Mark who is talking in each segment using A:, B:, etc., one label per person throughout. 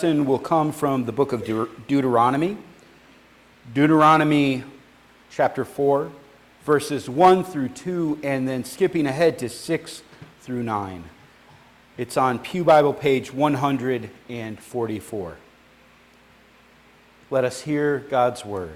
A: lesson will come from the book of Deuteronomy. Deuteronomy chapter 4, verses 1 through 2, and then skipping ahead to 6 through 9. It's on Pew Bible page 144. Let us hear God's word.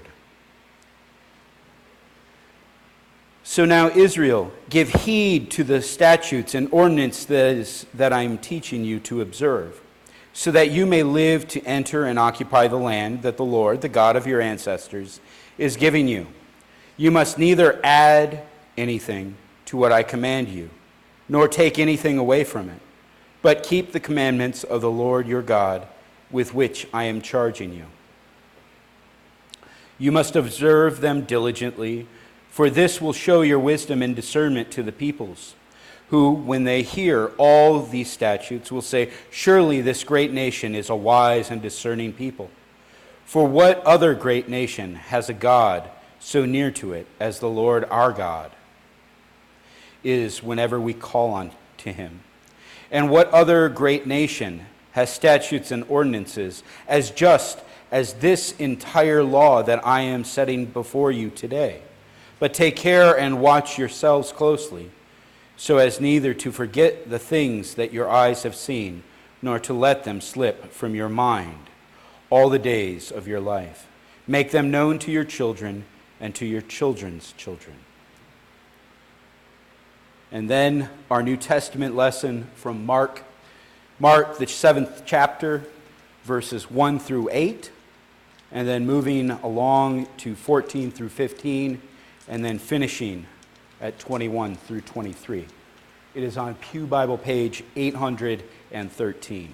A: So now, Israel, give heed to the statutes and ordinances that I am teaching you to observe, so that you may live to enter and occupy the land that the Lord, the God of your ancestors, is giving you. You must neither add anything to what I command you, nor take anything away from it, but keep the commandments of the Lord your God, with which I am charging you. You must observe them diligently, for this will show your wisdom and discernment to the peoples, who, when they hear all these statutes, will say, surely this great nation is a wise and discerning people. For what other great nation has a God so near to it as the Lord our God is whenever we call on to him? And what other great nation has statutes and ordinances as just as this entire law that I am setting before you today? But take care and watch yourselves closely, so as neither to forget the things that your eyes have seen, nor to let them slip from your mind all the days of your life. Make them known to your children and to your children's children. And then our New Testament lesson from Mark, the 7th chapter, verses 1 through 8, and then moving along to 14 through 15, and then finishing at 21 through 23. It is on Pew Bible page 813.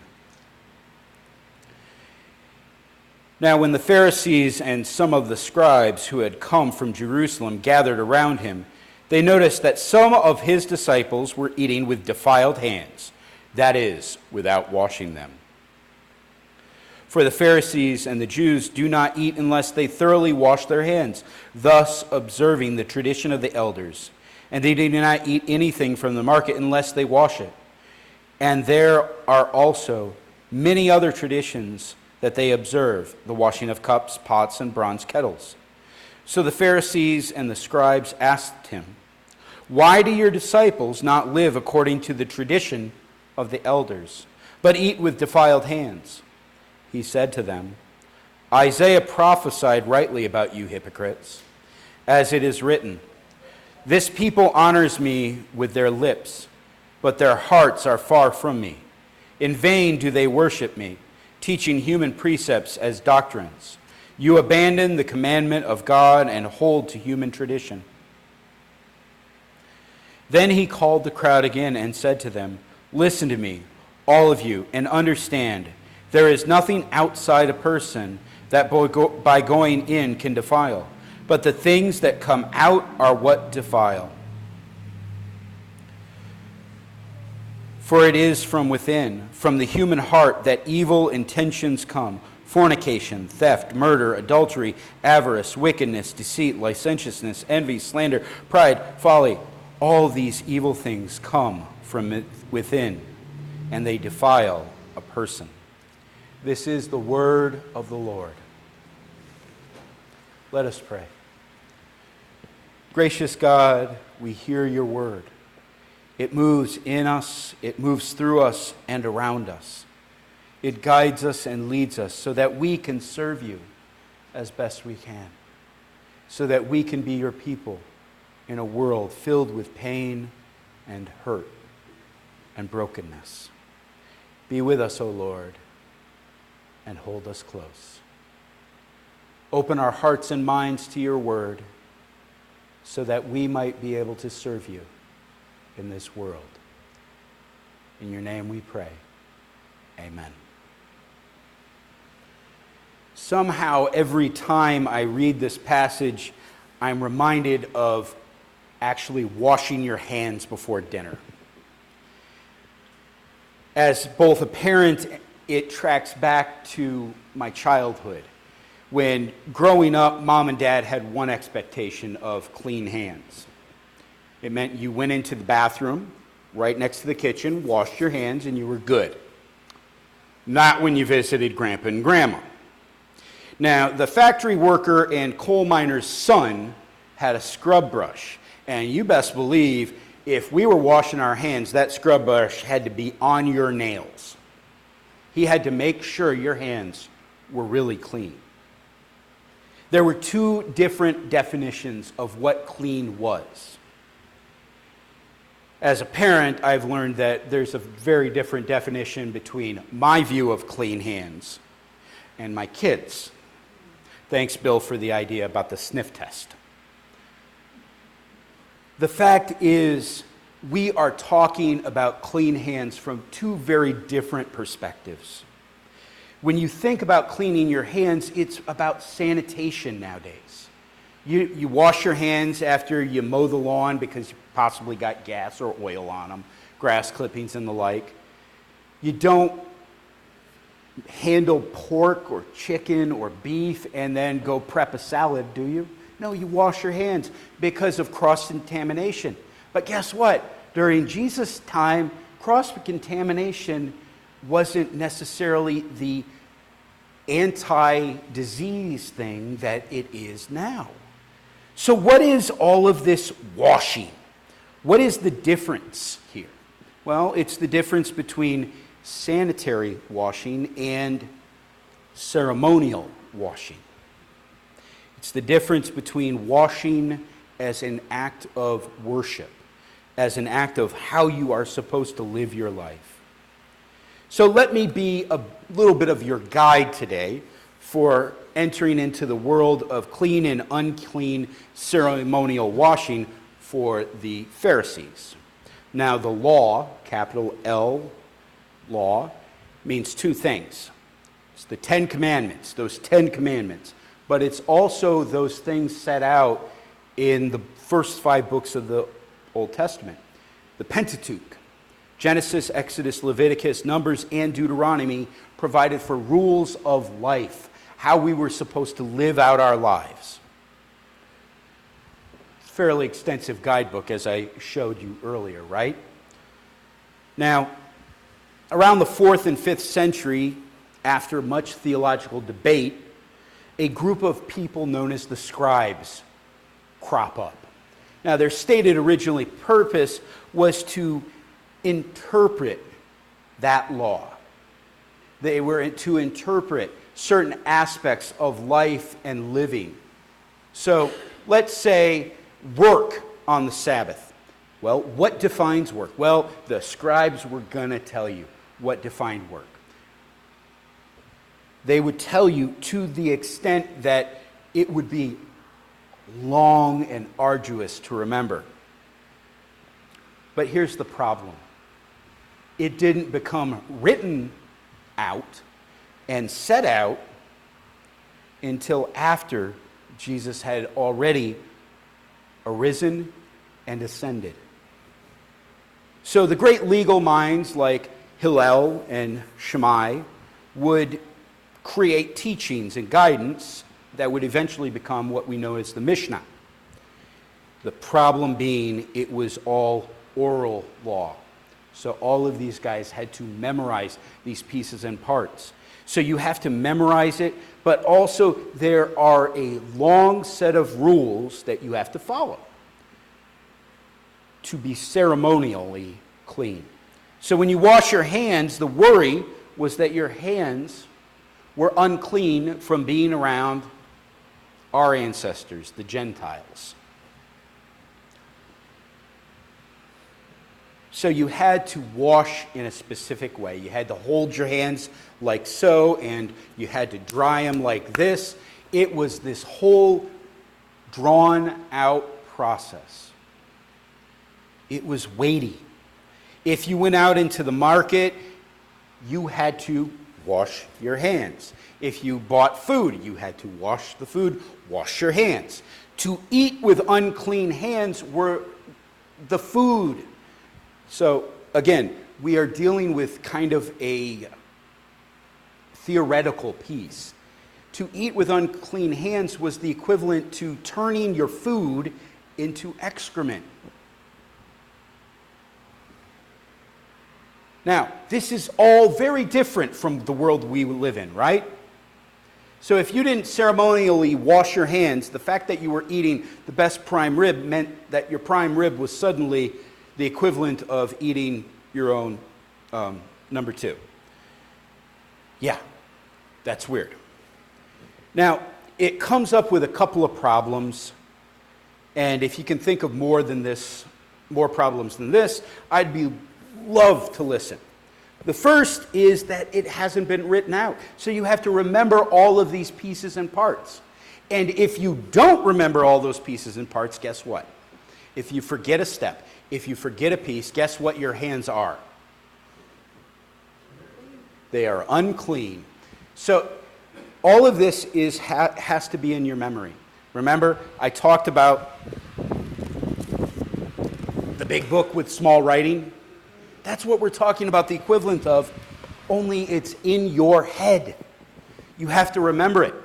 A: Now, when the Pharisees and some of the scribes who had come from Jerusalem gathered around him, they noticed that some of his disciples were eating with defiled hands, that is, without washing them. For the Pharisees and the Jews do not eat unless they thoroughly wash their hands, thus observing the tradition of the elders. And they do not eat anything from the market unless they wash it. And there are also many other traditions that they observe, the washing of cups, pots, and bronze kettles. So the Pharisees and the scribes asked him, why do your disciples not live according to the tradition of the elders, but eat with defiled hands? He said to them, Isaiah prophesied rightly about you hypocrites, as it is written, this people honors me with their lips, but their hearts are far from me. In vain do they worship me, teaching human precepts as doctrines. You abandon the commandment of God and hold to human tradition. Then he called the crowd again and said to them, listen to me, all of you, and understand. There is nothing outside a person that by going in can defile, but the things that come out are what defile. For it is from within, from the human heart, that evil intentions come: fornication, theft, murder, adultery, avarice, wickedness, deceit, licentiousness, envy, slander, pride, folly. All these evil things come from within, and they defile a person. This is the word of the Lord. Let us pray. Gracious God, we hear your word. It moves in us, it moves through us and around us. It guides us and leads us so that we can serve you as best we can, so that we can be your people in a world filled with pain and hurt and brokenness. Be with us, O Lord, and hold us close. Open our hearts and minds to your word so that we might be able to serve you in this world. In your name we pray. Amen. Somehow, every time I read this passage, I'm reminded of actually washing your hands before dinner. As both a parent, it tracks back to my childhood, when growing up, mom and dad had one expectation of clean hands. It meant you went into the bathroom right next to the kitchen, washed your hands, and you were good. not when you visited Grandpa and Grandma. Now, the factory worker and coal miner's son had a scrub brush, and you best believe if we were washing our hands, that scrub brush had to be on your nails. He had to make sure your hands were really clean. There were two different definitions of what clean was. As a parent, I've learned that there's a very different definition between my view of clean hands and my kids'. Thanks, Bill, for the idea about the sniff test. The fact is, we are talking about clean hands from two very different perspectives. When you think about cleaning your hands, it's about sanitation nowadays. You wash your hands after you mow the lawn because you possibly got gas or oil on them, grass clippings and the like. You don't handle pork or chicken or beef and then go prep a salad, do you? No, you wash your hands because of cross-contamination. But guess what? During Jesus' time, cross-contamination wasn't necessarily the anti-disease thing that it is now. So what is all of this washing? What is the difference here? Well, it's the difference between sanitary washing and ceremonial washing. It's the difference between washing as an act of worship, as an act of how you are supposed to live your life. So let me be a little bit of your guide today for entering into the world of clean and unclean ceremonial washing for the Pharisees. Now, the law, capital L, law, means two things. It's the 10 Commandments, those 10 Commandments, but it's also those things set out in the first 5 books of the Old Testament. The Pentateuch, Genesis, Exodus, Leviticus, Numbers, and Deuteronomy provided for rules of life, how we were supposed to live out our lives. Fairly extensive guidebook, as I showed you earlier, right? Now, around the 4th and 5th century, after much theological debate, a group of people known as the scribes crop up. Now, their stated originally purpose was to interpret that law. They were to interpret certain aspects of life and living. So, let's say work on the Sabbath. Well, what defines work? Well, the scribes were going to tell you what defined work. They would tell you to the extent that it would be long and arduous to remember. But here's the problem. It didn't become written out and set out until after Jesus had already arisen and ascended. So the great legal minds like Hillel and Shammai would create teachings and guidance that would eventually become what we know as the Mishnah. The problem being it was all oral law. So all of these guys had to memorize these pieces and parts. So you have to memorize it, but also there are a long set of rules that you have to follow to be ceremonially clean. So when you wash your hands, the worry was that your hands were unclean from being around our ancestors, the Gentiles. So you had to wash in a specific way. You had to hold your hands like so, and you had to dry them like this. It was this whole drawn-out process. It was weighty. If you went out into the market, you had to wash your hands. If you bought food, you had to wash the food, wash your hands. To eat with unclean hands were the food. So, again, we are dealing with kind of a theoretical piece. To eat with unclean hands was the equivalent to turning your food into excrement. Now, this is all very different from the world we live in, right? So if you didn't ceremonially wash your hands, the fact that you were eating the best prime rib meant that your prime rib was suddenly the equivalent of eating your own number two. Yeah, that's weird. Now, it comes up with a couple of problems, and if you can think of more problems than this, I'd love to listen. The first is that it hasn't been written out. So you have to remember all of these pieces and parts. And if you don't remember all those pieces and parts, guess what? If you forget a step, if you forget a piece, guess what your hands are? They are unclean. So all of this has to be in your memory. Remember, I talked about the big book with small writing. That's what we're talking about, the equivalent of, only it's in your head. You have to remember it.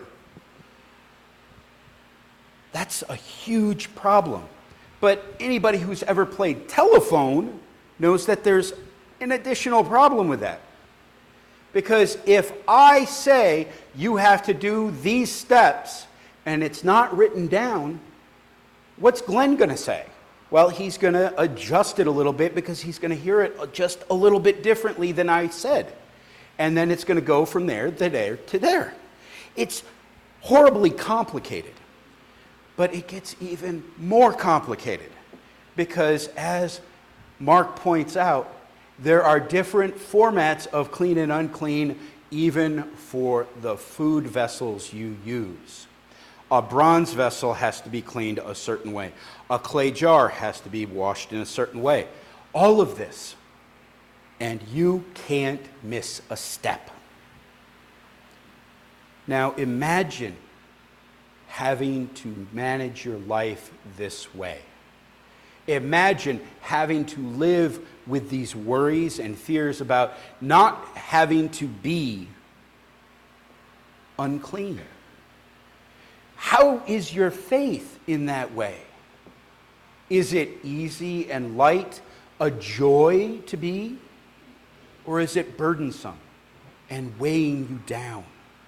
A: That's a huge problem. But anybody who's ever played telephone knows that there's an additional problem with that. Because if I say you have to do these steps and it's not written down, what's Glenn going to say? Well, he's going to adjust it a little bit because he's going to hear it just a little bit differently than I said. And then it's going to go from there to there to there. It's horribly complicated. But it gets even more complicated because, as Mark points out, there are different formats of clean and unclean even for the food vessels you use. A bronze vessel has to be cleaned a certain way. A clay jar has to be washed in a certain way. All of this. And you can't miss a step. Now imagine having to manage your life this way. Imagine having to live with these worries and fears about not having to be unclean. How is your faith in that way? Is it easy and light, a joy to be? Or is it burdensome and weighing you down?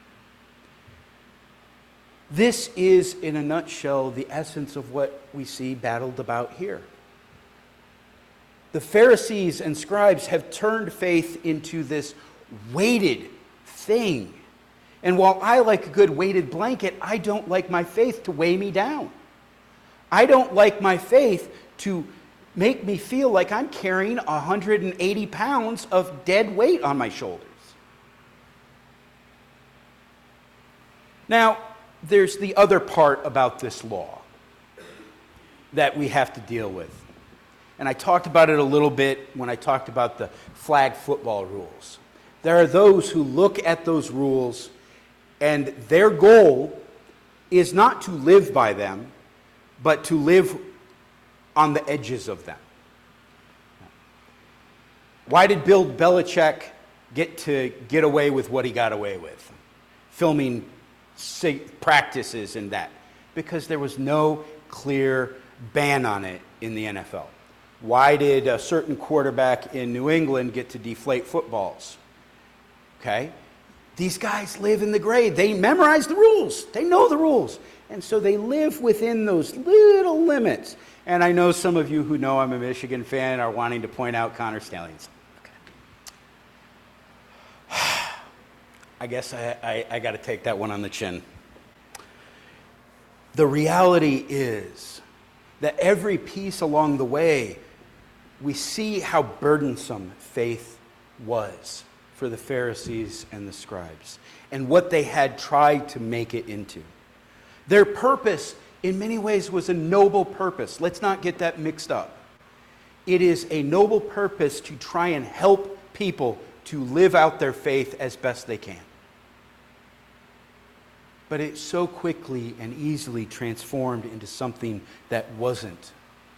A: This is, in a nutshell, the essence of what we see battled about here. The Pharisees and scribes have turned faith into this weighted thing. And while I like a good weighted blanket, I don't like my faith to weigh me down. I don't like my faith to make me feel like I'm carrying 180 pounds of dead weight on my shoulders. Now, there's the other part about this law that we have to deal with. And I talked about it a little bit when I talked about the flag football rules. There are those who look at those rules and their goal is not to live by them, but to live on the edges of them. Why did Bill Belichick get away with what he got away with? Filming practices and that. Because there was no clear ban on it in the NFL. Why did a certain quarterback in New England get to deflate footballs? Okay? These guys live in the grade. They memorize the rules. They know the rules. And so they live within those little limits. And I know some of you who know I'm a Michigan fan are wanting to point out Connor Stalions. Okay. I guess I got to take that one on the chin. The reality is that every piece along the way, we see how burdensome faith was for the Pharisees and the scribes, and what they had tried to make it into. Their purpose, in many ways, was a noble purpose. Let's not get that mixed up. It is a noble purpose to try and help people to live out their faith as best they can. But it so quickly and easily transformed into something that wasn't.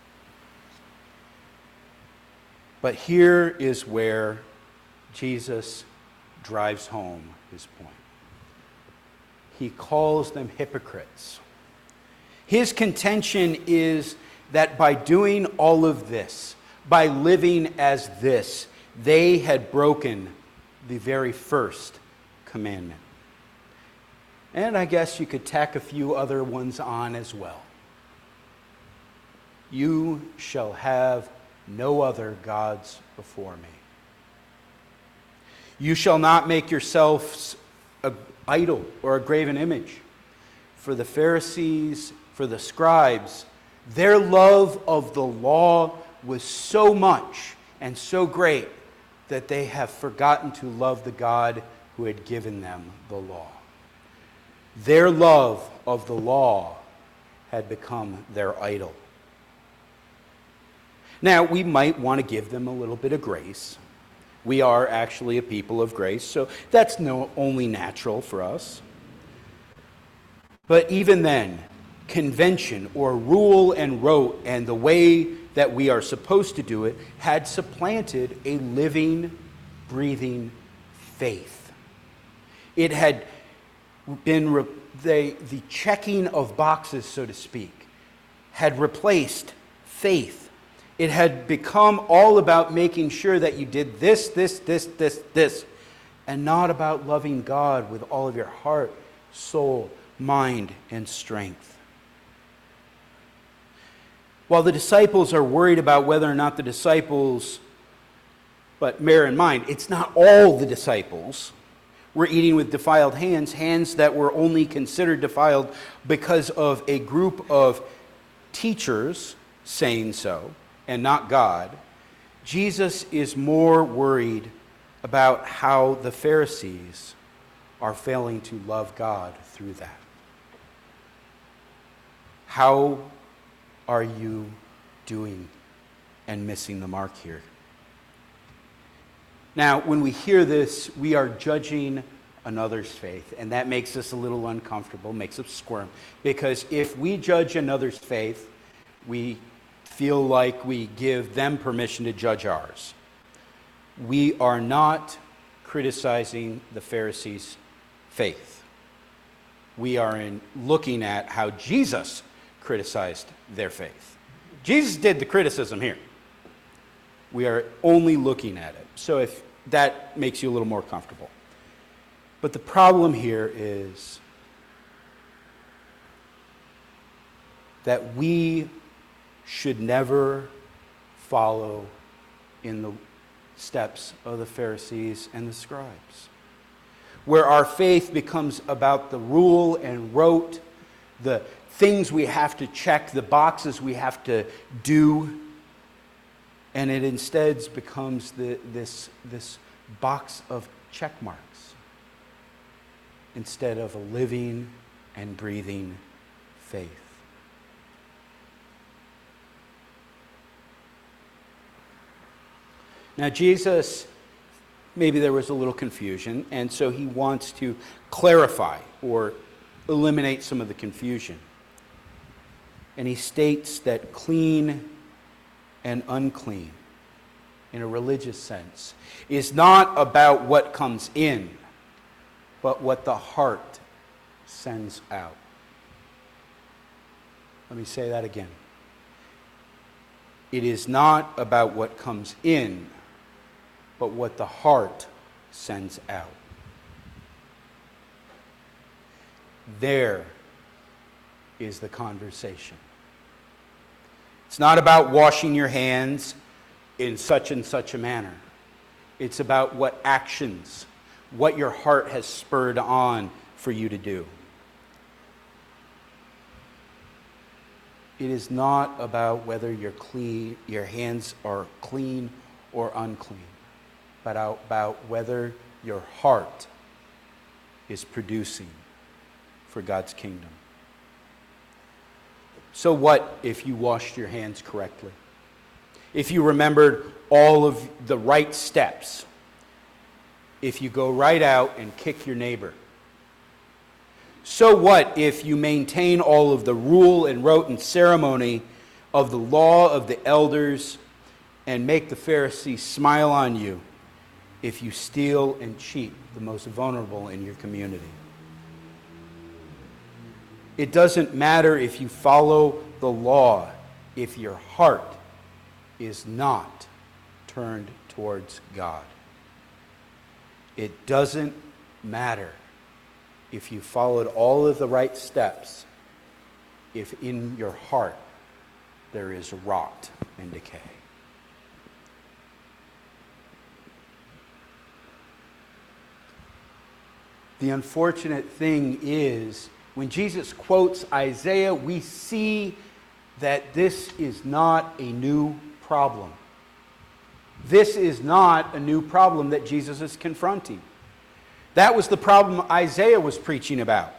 A: But here is where Jesus drives home his point. He calls them hypocrites. His contention is that by doing all of this, by living as this, They had broken the very first commandment. And I guess you could tack a few other ones on as well. You shall have no other gods before me. You shall not make yourselves an idol or a graven image. For the Pharisees, for the scribes, their love of the law was so much and so great that they have forgotten to love the God who had given them the law. Their love of the law had become their idol. Now, we might want to give them a little bit of grace. We are actually a people of grace, so that's only natural for us. But even then, convention or rule and rote and the way that we are supposed to do it had supplanted a living, breathing faith. It had been the checking of boxes, so to speak, had replaced faith. It had become all about making sure that you did this, and not about loving God with all of your heart, soul, mind, and strength. While the disciples are worried about whether or not the disciples, but bear in mind, it's not all the disciples were eating with defiled hands, hands that were only considered defiled because of a group of teachers saying so, and not God. Jesus is more worried about how the Pharisees are failing to love God through that. How are you doing and missing the mark here? Now, when we hear this, we are judging another's faith, and that makes us a little uncomfortable, makes us squirm. Because if we judge another's faith, we feel like we give them permission to judge ours. We are not criticizing the Pharisees' faith. We are looking at how Jesus criticized their faith. Jesus did the criticism here. We are only looking at it. So if that makes you a little more comfortable. But the problem here is that we should never follow in the steps of the Pharisees and the scribes, where our faith becomes about the rule and rote, the things we have to check, the boxes we have to do, and it instead becomes this box of check marks instead of a living and breathing faith. Now, Jesus, maybe there was a little confusion, and so he wants to clarify or eliminate some of the confusion. And he states that clean and unclean, in a religious sense, is not about what comes in, but what the heart sends out. Let me say that again. It is not about what comes in, but what the heart sends out. There is the conversation. It's not about washing your hands in such and such a manner. It's about what actions, what your heart has spurred on for you to do. It is not about whether your hands are clean or unclean, but about whether your heart is producing for God's kingdom. So what if you washed your hands correctly? If you remembered all of the right steps? If you go right out and kick your neighbor? So what if you maintain all of the rule and rote and ceremony of the law of the elders and make the Pharisees smile on you if you steal and cheat the most vulnerable in your community? It doesn't matter if you follow the law if your heart is not turned towards God. It doesn't matter if you followed all of the right steps, if in your heart there is rot and decay. The unfortunate thing is, when Jesus quotes Isaiah, we see that this is not a new problem. This is not a new problem that Jesus is confronting. That was the problem Isaiah was preaching about.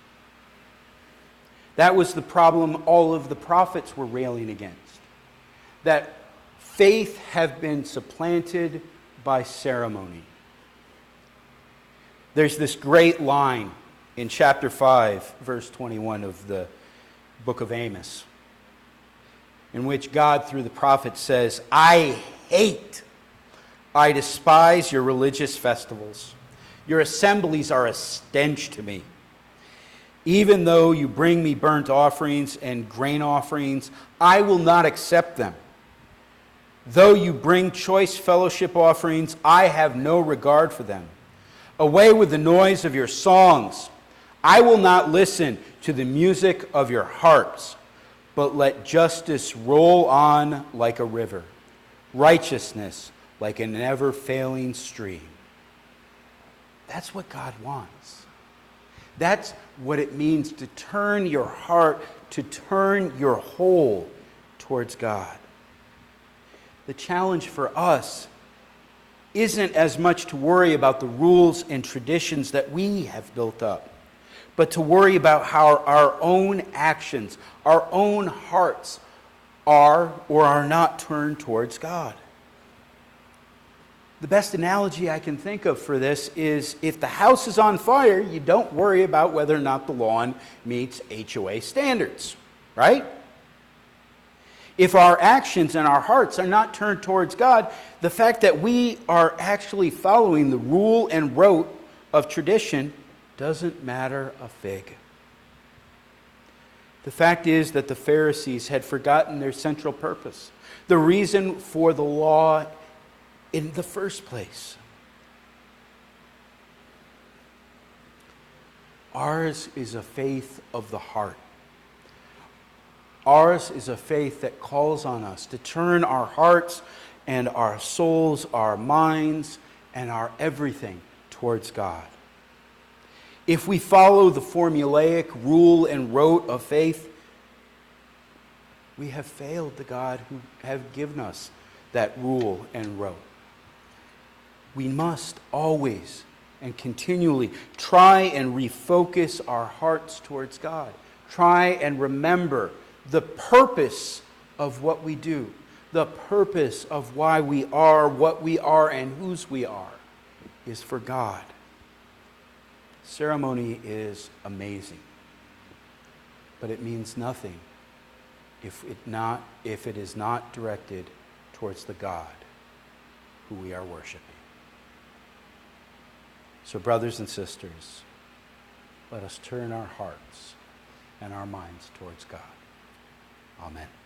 A: That was the problem all of the prophets were railing against. That faith have been supplanted by ceremony. There's this great line in chapter 5, verse 21 of the book of Amos, in which God, through the prophet, says, I despise your religious festivals. Your assemblies are a stench to me. Even though you bring me burnt offerings and grain offerings, I will not accept them. Though you bring choice fellowship offerings, I have no regard for them. Away with the noise of your songs. I will not listen to the music of your harps, but let justice roll on like a river, righteousness like a never-failing stream. That's what God wants. That's what it means to turn your heart, to turn your whole towards God. The challenge for us isn't as much to worry about the rules and traditions that we have built up, but to worry about how our own actions, our own hearts are or are not turned towards God. The best analogy I can think of for this is, if the house is on fire, you don't worry about whether or not the lawn meets HOA standards, right? If our actions and our hearts are not turned towards God, the fact that we are actually following the rule and rote of tradition doesn't matter a fig. The fact is that the Pharisees had forgotten their central purpose, the reason for the law in the first place. Ours is a faith of the heart. Ours is a faith that calls on us to turn our hearts and our souls, our minds, and our everything towards God. If we follow the formulaic rule and rote of faith, we have failed the God who has given us that rule and rote. We must always and continually try and refocus our hearts towards God. Try and remember the purpose of what we do, the purpose of why we are what we are and whose we are, is for God. Ceremony is amazing, but it means nothing if it is not directed towards the God who we are worshiping. So, brothers and sisters, let us turn our hearts and our minds towards God. Amen.